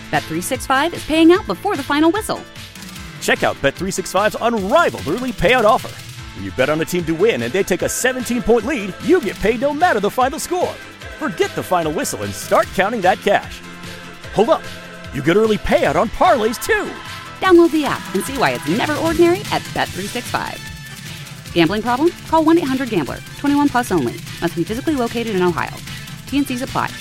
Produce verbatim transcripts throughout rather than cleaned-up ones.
Bet three sixty-five is paying out before the final whistle. Check out Bet three sixty-five's unrivaled early payout offer. When you bet on a team to win and they take a seventeen-point lead, you get paid no matter the final score. Forget the final whistle and start counting that cash. Hold up. You get early payout on parlays, too. Download the app and see why it's never ordinary at Bet three sixty-five. Gambling problem? Call one eight hundred gambler. twenty-one plus only. Must be physically located in Ohio. T N Cs apply.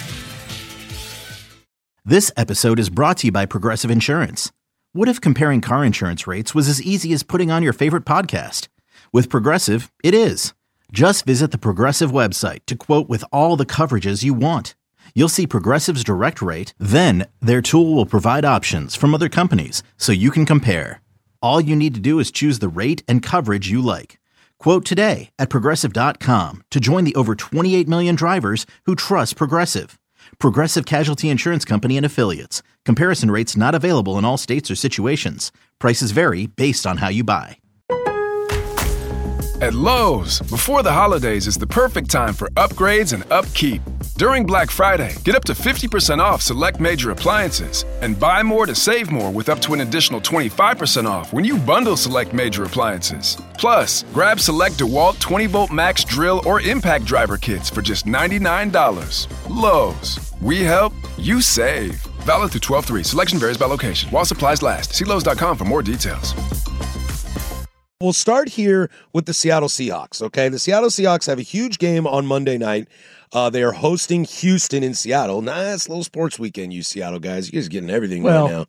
This episode is brought to you by Progressive Insurance. What if comparing car insurance rates was as easy as putting on your favorite podcast? With Progressive, it is. Just visit the Progressive website to quote with all the coverages you want. You'll see Progressive's direct rate, then their tool will provide options from other companies so you can compare. All you need to do is choose the rate and coverage you like. Quote today at Progressive dot com to join the over twenty-eight million drivers who trust Progressive. Progressive Casualty Insurance Company and Affiliates. Comparison rates not available in all states or situations. Prices vary based on how you buy. At Lowe's, before the holidays is the perfect time for upgrades and upkeep. During Black Friday, get up to fifty percent off select major appliances and buy more to save more with up to an additional twenty-five percent off when you bundle select major appliances. Plus, grab select DeWalt twenty volt max drill or impact driver kits for just ninety-nine dollars. Lowe's, we help, you save. Valid through twelve three. Selection varies by location. While supplies last. See Lowe's dot com for more details. We'll start here with the Seattle Seahawks, okay? The Seattle Seahawks have a huge game on Monday night. Uh, they are hosting Houston in Seattle. Nice little sports weekend, you Seattle guys. You guys are getting everything well, right now.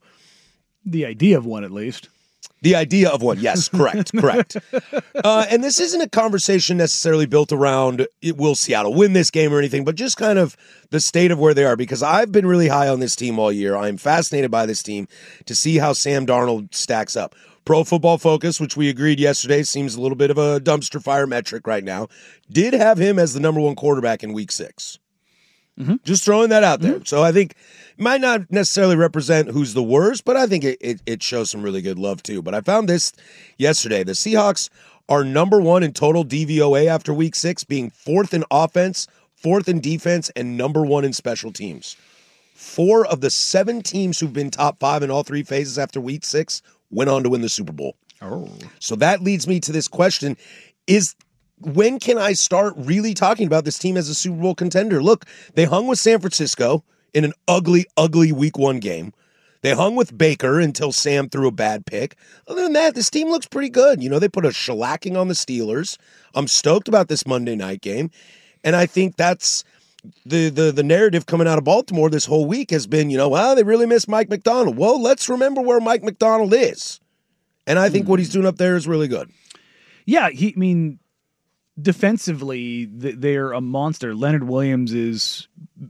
The idea of one, at least. The idea of one, yes, correct, correct. Uh, and this isn't a conversation necessarily built around, it, will Seattle win this game or anything, but just kind of the state of where they are, because I've been really high on this team all year. I'm fascinated by this team to see how Sam Darnold stacks up. Pro Football Focus, which we agreed yesterday, seems a little bit of a dumpster fire metric right now, did have him as the number one quarterback in week six. Mm-hmm. Just throwing that out there. Mm-hmm. So I think it might not necessarily represent who's the worst, but I think it, it, it shows some really good love too. But I found this yesterday. The Seahawks are number one in total D V O A after week six, being fourth in offense, fourth in defense, and number one in special teams. Four of the seven teams who've been top five in all three phases after week six went on to win the Super Bowl. Oh. So that leads me to this question. Is when can I start really talking about this team as a Super Bowl contender? Look, they hung with San Francisco in an ugly, ugly week one game. They hung with Baker until Sam threw a bad pick. Other than that, this team looks pretty good. You know, they put a shellacking on the Steelers. I'm stoked about this Monday night game. And I think that's the the the narrative coming out of Baltimore this whole week has been, you know, well, they really miss Mike McDonald. Well, let's remember where Mike McDonald is. And I think mm. what he's doing up there is really good. Yeah, he I mean, defensively, they're a monster. Leonard Williams is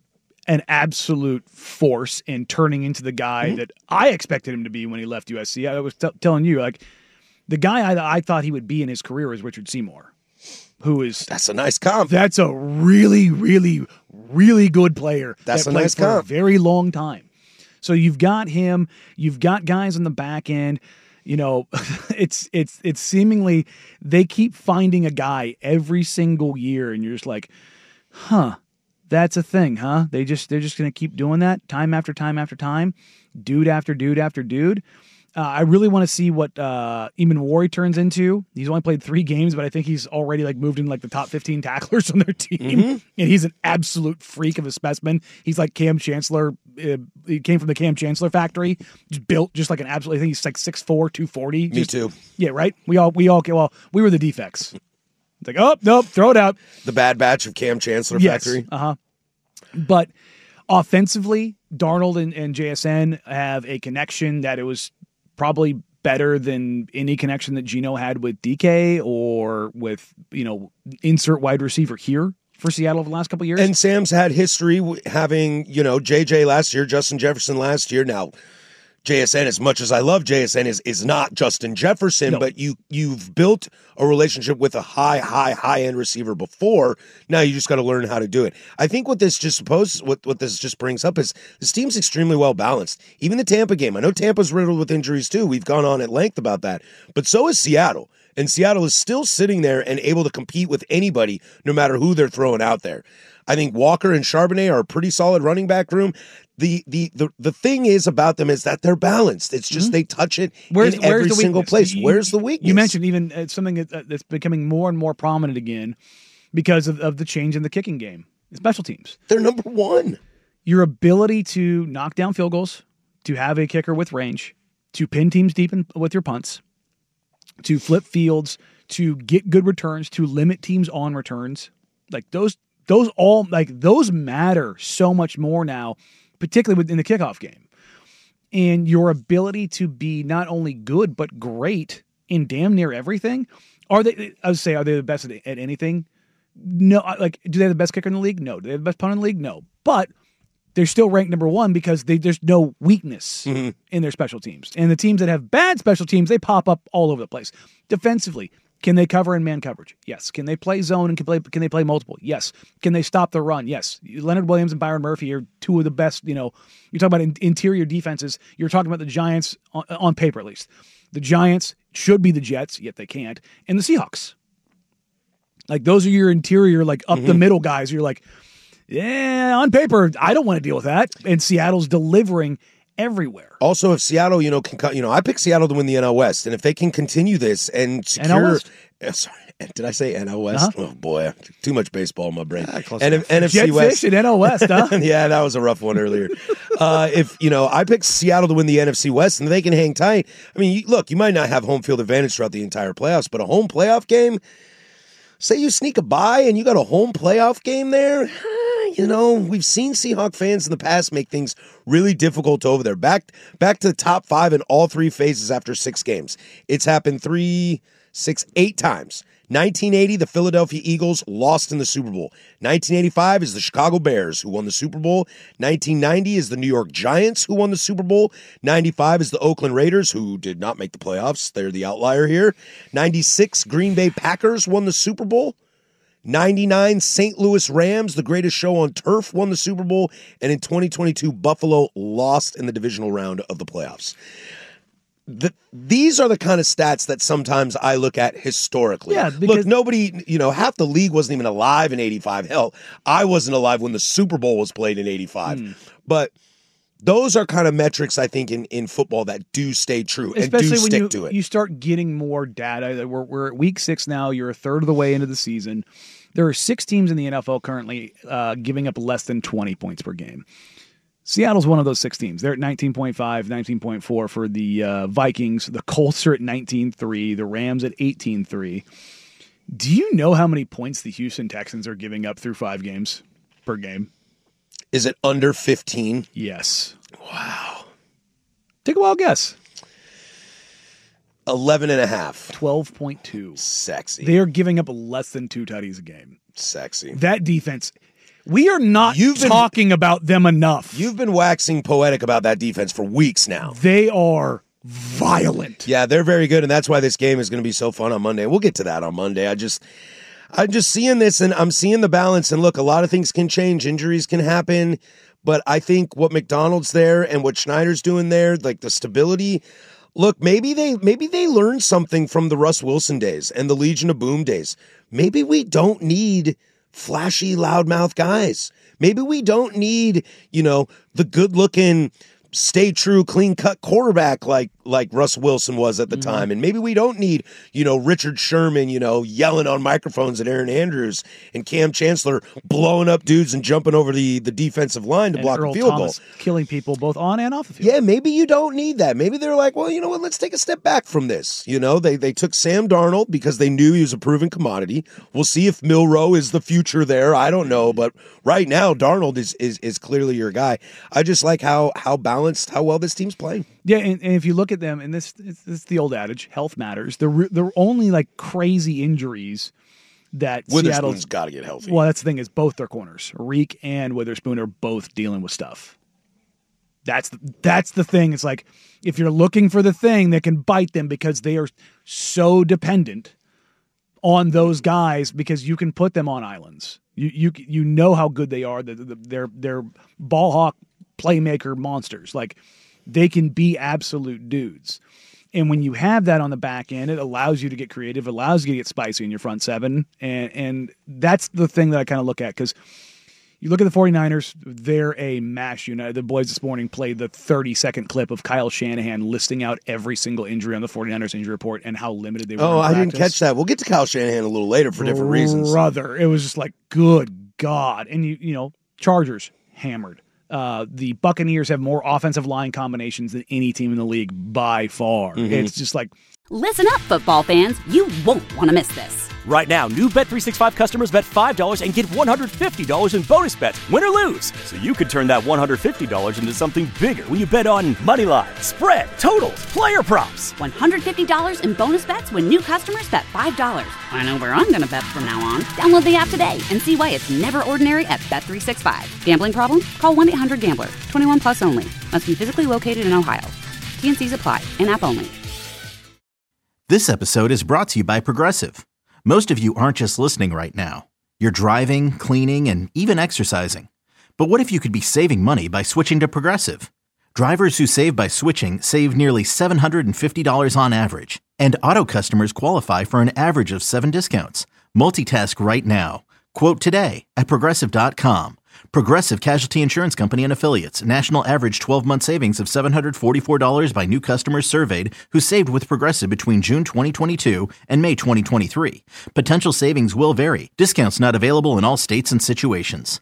an absolute force in turning into the guy mm-hmm. that I expected him to be when he left U S C. I was t- telling you, like, the guy I, I thought he would be in his career is Richard Seymour, who is... That's a nice comp. That's a really, really, really good player. That's that a nice for comp. a very long time. So you've got him. You've got guys on the back end. You know, it's it's it's seemingly they keep finding a guy every single year, and you're just like, huh, that's a thing, huh? They just they're just gonna keep doing that time after time after time, dude after dude after dude. Uh, I really want to see what uh, Eamon Wari turns into. He's only played three games, but I think he's already like moved in like the top fifteen tacklers on their team, mm-hmm. and he's an absolute freak of a specimen. He's like Cam Chancellor. Uh, he came from the Cam Chancellor factory, just built just like an absolute. I think he's like six four, two forty. Me just, too. Yeah, right. We all we all well we were the defects. It's like, oh nope, throw it out. The bad batch of Cam Chancellor yes. factory. Uh huh. But offensively, Darnold and, and J S N have a connection that it was probably better than any connection that Geno had with D K or with, you know, insert wide receiver here for Seattle over the last couple of years. And Sam's had history having, you know, J J last year, Justin Jefferson last year. Now, J S N, as much as I love J S N, is is not Justin Jefferson, no. but you, you've built a relationship with a high, high, high-end receiver before. Now you just got to learn how to do it. I think what this just supposes, what, what this just brings up is this team's extremely well-balanced. Even the Tampa game, I know Tampa's riddled with injuries too. We've gone on at length about that. But so is Seattle. And Seattle is still sitting there and able to compete with anybody, no matter who they're throwing out there. I think Walker and Charbonnet are a pretty solid running back room. The the the, the thing is about them is that they're balanced. It's just mm-hmm. they touch it where's, in every single place. You, where's the weakness? You mentioned even uh, something that's becoming more and more prominent again because of, of the change in the kicking game. Special teams. They're number one. Your ability to knock down field goals, to have a kicker with range, to pin teams deep in, with your punts, to flip fields, to get good returns, to limit teams on returns. Like those, those all like those matter so much more now, particularly within the kickoff game. And your ability to be not only good but great in damn near everything. Are they? I would say, are they the best at, at anything? No. Like, do they have the best kicker in the league? No. Do they have the best punter in the league? No. But they're still ranked number one because they, there's no weakness mm-hmm. in their special teams. And the teams that have bad special teams, they pop up all over the place. Defensively, can they cover in man coverage? Yes. Can they play zone and can, play, can they play multiple? Yes. Can they stop the run? Yes. Leonard Williams and Byron Murphy are two of the best, you know, you're talking about in, interior defenses. You're talking about the Giants, on, on paper at least. The Giants should be the Jets, yet they can't. And the Seahawks. Like, those are your interior, like, up mm-hmm. the middle guys. You're like, yeah, on paper, I don't want to deal with that. And Seattle's delivering everywhere. Also, if Seattle, you know, can, you know, I picked Seattle to win the N L West, and if they can continue this and secure, N L West? Uh, sorry, did I say N L West? Uh-huh. Oh boy, too much baseball in my brain. Yeah, and if, N F C Jet West fish and N L West, huh? Yeah, that was a rough one earlier. uh, if you know, I picked Seattle to win the N F C West, and they can hang tight. I mean, you, look, you might not have home field advantage throughout the entire playoffs, but a home playoff game. Say you sneak a bye and you got a home playoff game there. You know, we've seen Seahawk fans in the past make things really difficult over there. Back back to the top five in all three phases after six games. It's happened three, six, eight times. nineteen eighty, the Philadelphia Eagles lost in the Super Bowl. nineteen eighty-five is the Chicago Bears who won the Super Bowl. nineteen ninety is the New York Giants who won the Super Bowl. ninety-five is the Oakland Raiders who did not make the playoffs. They're the outlier here. ninety-six, Green Bay Packers won the Super Bowl. ninety-nine, Saint Louis Rams, the greatest show on turf, won the Super Bowl. And in twenty twenty-two, Buffalo lost in the divisional round of the playoffs. The, these are the kind of stats that sometimes I look at historically. Yeah, because look, nobody, you know, half the league wasn't even alive in eighty-five. Hell, I wasn't alive when the Super Bowl was played in eighty-five. Mm. But those are kind of metrics, I think, in, in football that do stay true and Especially do when stick you, to it. You start getting more data. We're, we're at week six now. You're a third of the way into the season. There are six teams in the N F L currently uh, giving up less than twenty points per game. Seattle's one of those six teams. They're at nineteen point five, nineteen point four for the uh, Vikings. The Colts are at nineteen point three. The Rams at eighteen point three. Do you know how many points the Houston Texans are giving up through five games per game? Is it under fifteen? Yes. Wow. Take a wild guess. eleven and a half. twelve point two. Sexy. They are giving up less than two tutties a game. Sexy. That defense... We are not You've been, talking about them enough. You've been waxing poetic about that defense for weeks now. They are violent. Yeah, they're very good, and that's why this game is going to be so fun on Monday. We'll get to that on Monday. I just, I'm just seeing this, and I'm seeing the balance. And look, a lot of things can change. Injuries can happen. But I think what McDonald's there and what Schneider's doing there, like the stability, look, maybe they maybe they learned something from the Russ Wilson days and the Legion of Boom days. Maybe we don't need flashy, loudmouth guys. Maybe we don't need, you know, the good-looking, stay true, clean-cut quarterback like like Russ Wilson was at the mm-hmm. time. And maybe we don't need, you know, Richard Sherman, you know, yelling on microphones at Aaron Andrews and Cam Chancellor blowing up dudes and jumping over the, the defensive line to and block Earl a field Thomas goal. Killing people both on and off the field. Yeah, maybe you don't need that. Maybe they're like, well, you know what, let's take a step back from this. You know, they they took Sam Darnold because they knew he was a proven commodity. We'll see if Milroe is the future there. I don't know, but right now Darnold is is is clearly your guy. I just like how how balanced, how well this team's playing. Yeah, and, and if you look at them, and this it's, it's the old adage, health matters. They're they're only like crazy injuries that Witherspoon's got to get healthy. Well, that's the thing is both their corners, Reek and Witherspoon, are both dealing with stuff. That's the, that's the thing. It's like if you're looking for the thing that can bite them because they are so dependent on those guys because you can put them on islands. You you you know how good they are. The, the, they're they're ball hawk playmaker monsters. Like they can be absolute dudes. And when you have that on the back end, it allows you to get creative, allows you to get spicy in your front seven. And and that's the thing that I kind of look at, because you look at the 49ers, they're a mash unit. The boys this morning played the thirty-second clip of Kyle Shanahan listing out every single injury on the 49ers injury report and how limited they were. Oh, in I didn't practice. catch that. We'll get to Kyle Shanahan a little later for different reasons. Brother, it was just like, good God. And, you you know, Chargers, hammered. Uh, the Buccaneers have more offensive line combinations than any team in the league by far. Mm-hmm. It's just like... Listen up, football fans. You won't want to miss this. Right now, new Bet three sixty-five customers bet five dollars and get one hundred fifty dollars in bonus bets, win or lose. So you could turn that one hundred fifty dollars into something bigger when you bet on money line, spread, totals, player props. one hundred fifty dollars in bonus bets when new customers bet five dollars. I know where I'm going to bet from now on. Download the app today and see why it's never ordinary at Bet three sixty-five. Gambling problem? Call one eight hundred gambler. twenty-one plus only. Must be physically located in Ohio. T N Cs apply. In-app only. This episode is brought to you by Progressive. Most of you aren't just listening right now. You're driving, cleaning, and even exercising. But what if you could be saving money by switching to Progressive? Drivers who save by switching save nearly seven hundred fifty dollars on average. And auto customers qualify for an average of seven discounts. Multitask right now. Quote today at Progressive dot com. Progressive Casualty Insurance Company and Affiliates. National average twelve-month savings of seven hundred forty-four dollars by new customers surveyed who saved with Progressive between June twenty twenty-two and May twenty twenty-three. Potential savings will vary. Discounts not available in all states and situations.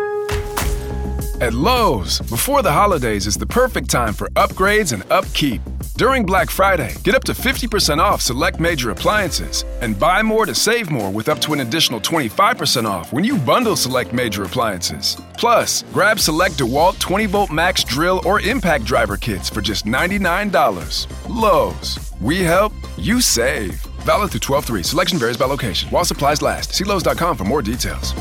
At Lowe's, before the holidays is the perfect time for upgrades and upkeep. During Black Friday, get up to fifty percent off select major appliances and buy more to save more with up to an additional twenty-five percent off when you bundle select major appliances. Plus, grab select DeWalt twenty volt max drill or impact driver kits for just ninety-nine dollars. Lowe's, we help, you save. Valid through twelve three. Selection varies by location. While supplies last. See Lowe's dot com for more details.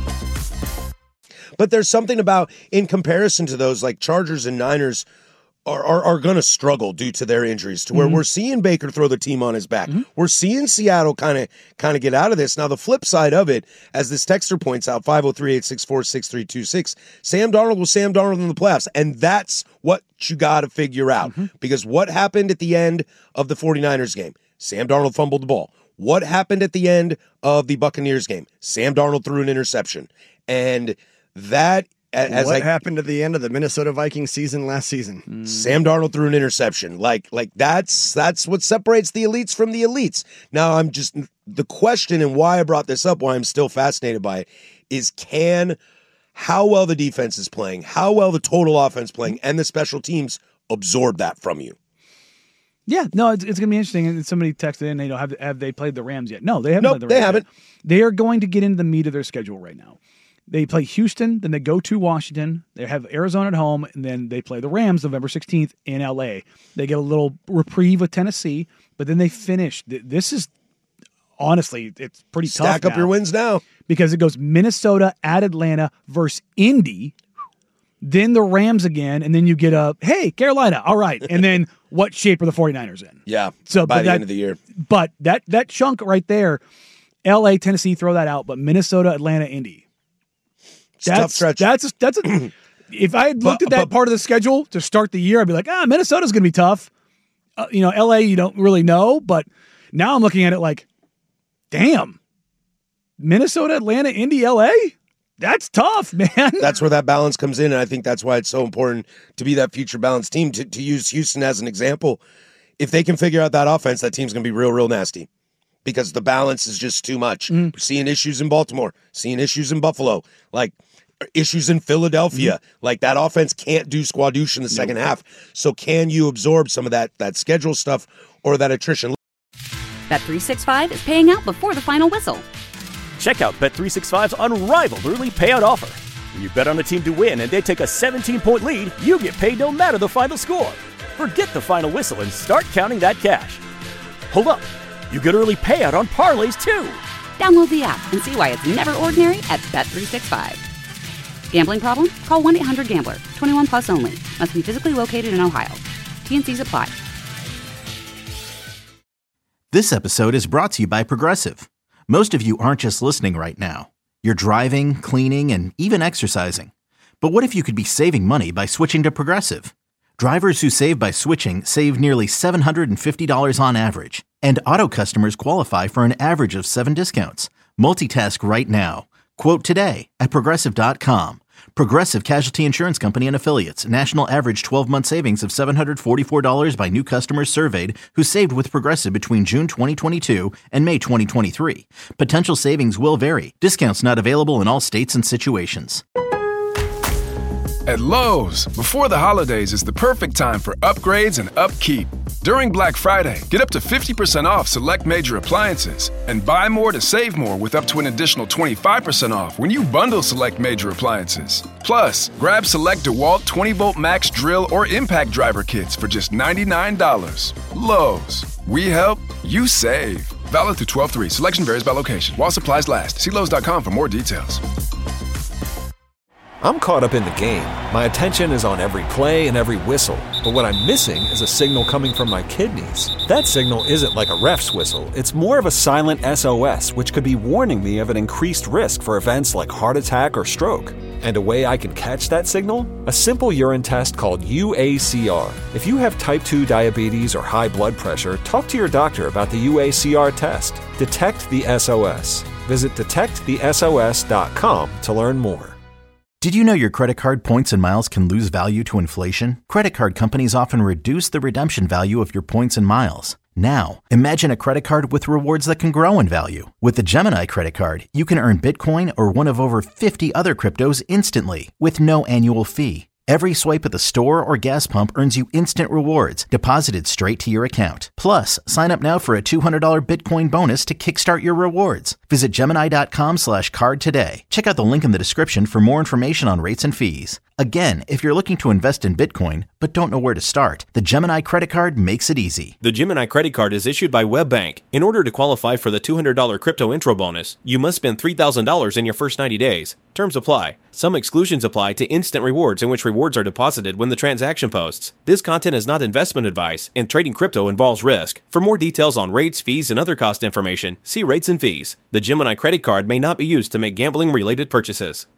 But there's something about, in comparison to those, like Chargers and Niners are are, are going to struggle due to their injuries, to where mm-hmm. we're seeing Baker throw the team on his back. Mm-hmm. We're seeing Seattle kind of kind of get out of this. Now, the flip side of it, as this texter points out, five oh three, eight six four, six three two six, Sam Darnold was Sam Darnold in the playoffs, and that's what you got to figure out. Mm-hmm. Because what happened at the end of the 49ers game? Sam Darnold fumbled the ball. What happened at the end of the Buccaneers game? Sam Darnold threw an interception. And that, as what I, happened at the end of the Minnesota Vikings season last season? Mm. Sam Darnold threw an interception. Like, like that's that's what separates the elites from the elites. Now, I'm just the question, and why I brought this up, why I'm still fascinated by it, is can how well the defense is playing, how well the total offense playing, and the special teams absorb that from you. Yeah, no, it's, it's going to be interesting. And somebody texted in, you know, have have they played the Rams yet? No, they haven't. Nope, played the Rams they haven't. Yet. They are going to get into the meat of their schedule right now. They play Houston, then they go to Washington. They have Arizona at home, and then they play the Rams November sixteenth in L A. They get a little reprieve with Tennessee, but then they finish. This is, honestly, it's pretty tough. Stack up now your wins now. Because it goes Minnesota at Atlanta versus Indy, then the Rams again, and then you get a, hey, Carolina, all right. And then what shape are the 49ers in? Yeah, so by the that, end of the year. But that that chunk right there, L A, Tennessee, throw that out, but Minnesota, Atlanta, Indy. That's, tough stretch. That's a, that's a, if I had looked But- at that but- part of the schedule to start the year, I'd be like, ah, Minnesota's going to be tough. Uh, you know, L A, you don't really know, but now I'm looking at it like, damn, Minnesota, Atlanta, Indy, L A, that's tough, man. That's where that balance comes in, and I think that's why it's so important to be that future balanced team. To, to use Houston as an example, if they can figure out that offense, that team's going to be real, real nasty because the balance is just too much. Mm. We're seeing issues in Baltimore, seeing issues in Buffalo, like issues in Philadelphia. Mm. Like that offense can't do squadouche in the second half. So can you absorb some of that that schedule stuff or that attrition? Bet three sixty-five is paying out before the final whistle. Check out Bet three sixty-five's unrivaled early payout offer. When you bet on a team to win and they take a seventeen-point lead, you get paid no matter the final score. Forget the final whistle and start counting that cash. Hold up. You get early payout on parlays, too. Download the app and see why it's never ordinary at Bet three sixty-five. Gambling problem? Call one eight hundred gambler. twenty-one plus only. Must be physically located in Ohio. T N Cs apply. This episode is brought to you by Progressive. Most of you aren't just listening right now. You're driving, cleaning, and even exercising. But what if you could be saving money by switching to Progressive? Drivers who save by switching save nearly seven hundred fifty dollars on average. And auto customers qualify for an average of seven discounts. Multitask right now. Quote today at Progressive dot com. Progressive Casualty Insurance Company and Affiliates. National average twelve-month savings of seven hundred forty-four dollars by new customers surveyed who saved with Progressive between June twenty twenty-two and May twenty twenty-three. Potential savings will vary. Discounts not available in all states and situations. At Lowe's, before the holidays is the perfect time for upgrades and upkeep. During Black Friday, get up to fifty percent off select major appliances and buy more to save more with up to an additional twenty-five percent off when you bundle select major appliances. Plus, grab select DeWalt twenty volt max drill or impact driver kits for just ninety-nine dollars. Lowe's, we help, you save. Valid through twelve three. Selection varies by location. While supplies last. See Lowe's dot com for more details. I'm caught up in the game. My attention is on every play and every whistle. But what I'm missing is a signal coming from my kidneys. That signal isn't like a ref's whistle. It's more of a silent S O S, which could be warning me of an increased risk for events like heart attack or stroke. And a way I can catch that signal? A simple urine test called U A C R. If you have type two diabetes or high blood pressure, talk to your doctor about the U A C R test. Detect the S O S. Visit detect the S O S dot com to learn more. Did you know your credit card points and miles can lose value to inflation? Credit card companies often reduce the redemption value of your points and miles. Now, imagine a credit card with rewards that can grow in value. With the Gemini credit card, you can earn Bitcoin or one of over fifty other cryptos instantly with no annual fee. Every swipe at the store or gas pump earns you instant rewards deposited straight to your account. Plus, sign up now for a two hundred dollars Bitcoin bonus to kickstart your rewards. Visit Gemini dot com slash card today. Check out the link in the description for more information on rates and fees. Again, if you're looking to invest in Bitcoin but don't know where to start, the Gemini credit card makes it easy. The Gemini credit card is issued by WebBank. In order to qualify for the two hundred dollars crypto intro bonus, you must spend three thousand dollars in your first ninety days. Terms apply. Some exclusions apply to instant rewards, in which rewards are deposited when the transaction posts. This content is not investment advice, and trading crypto involves risk. For more details on rates, fees, and other cost information, see rates and fees. The Gemini credit card may not be used to make gambling-related purchases.